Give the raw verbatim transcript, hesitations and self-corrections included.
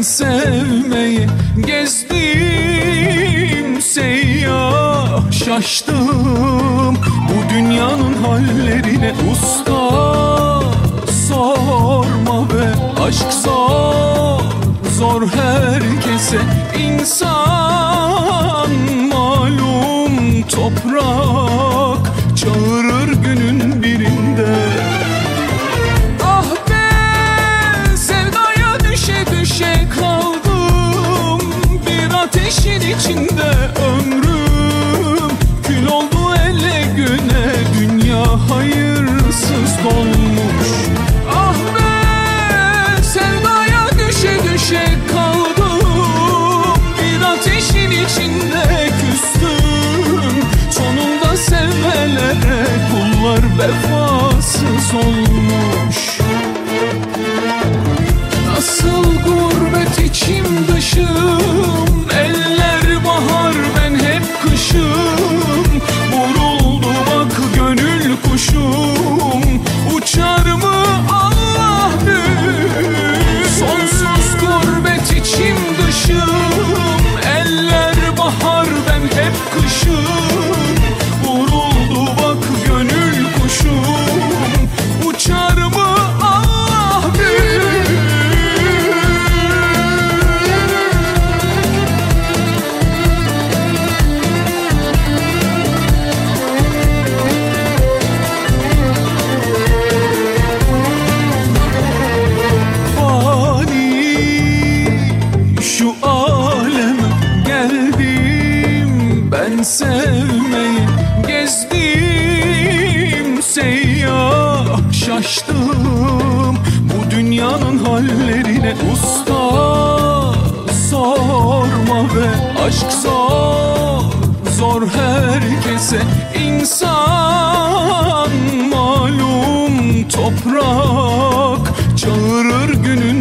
sevmeyi gezdim seyyah, şaştım bu dünyanın hallerine usta. Sorma be aşk zor, zor herkese insan malum. Toprak çağırır günün birinde. Ah be sevdaya düşe düşe kaldım, bir ateşin içinde ömrüm kül oldu ele güne, dünya hayırsız dolmuş. Ah be sevdaya düşe düşe kaldım, bir ateşin içinde küstüm. Sonunda sevmelere kullar vefasız olmuş. Nasıl gurbet içim dışım, eller bahar ben hep kışım. Vuruldu bak gönül kuşum, uçar mı Allah bilir. Sonsuz gurbet içim dışım, eller bahar ben hep kışım. Vuruldu bak gönül kuşum, uçar mı Allah bilir. Şu aleme geldim ben sevmeyi gezdim seyyah, şaştım bu dünyanın hallerine usta. Sorma be aşk zor, zor herkese insan malum. Toprak çağırır günün